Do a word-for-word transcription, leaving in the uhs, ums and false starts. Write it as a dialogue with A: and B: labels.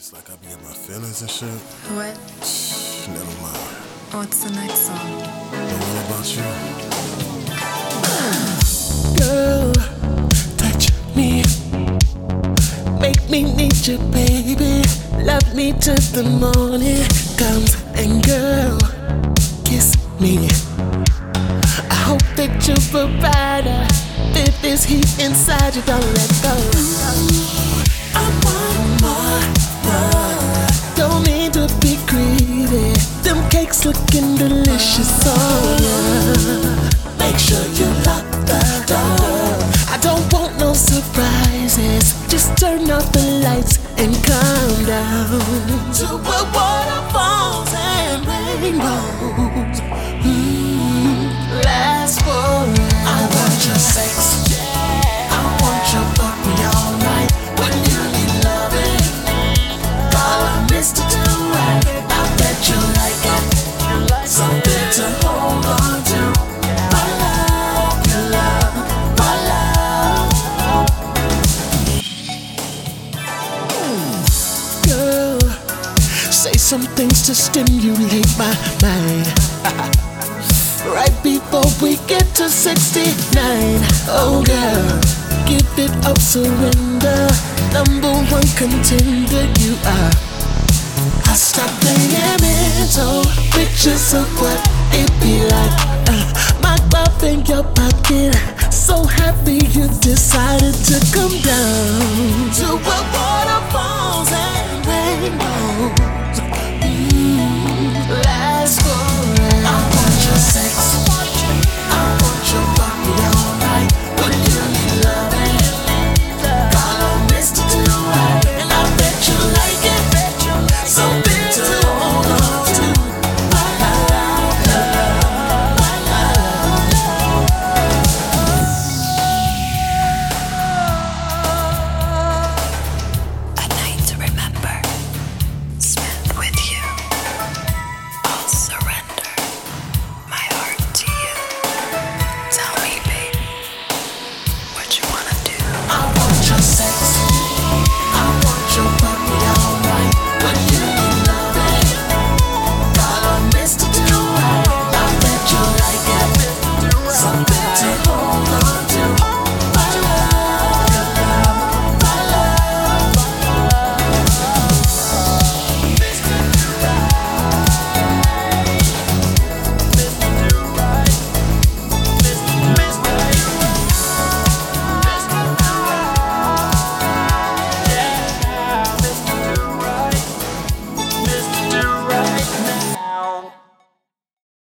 A: It's like I be in my feelings and shit.
B: What?
A: Never mind.
B: What's the next song?
A: The one about you.
C: Girl, touch me. Make me need you, baby. Love me till the morning comes. And girl, kiss me. I hope that you provide her with this heat inside you. Don't let go. I want more, more. Don't need to be greedy. Them cakes looking delicious, oh yeah. Make sure you lock the door. I don't want no surprises. Just turn off the lights and calm down to a waterfalls and rainbows. Mm, last forever. I want your sex. I want your body all night. When you need loving, call on Mister Do-Right. I bet you like it. Something to hold on to. My love, your love, my love. Girl, say some things to stimulate my mind. Right before we get to sixty-nine. Oh girl, give it up, surrender. Number one contender you are. I stop playing mental pictures of what it be like. uh, My glove in your pocket. So happy you decided to come down to a waterfalls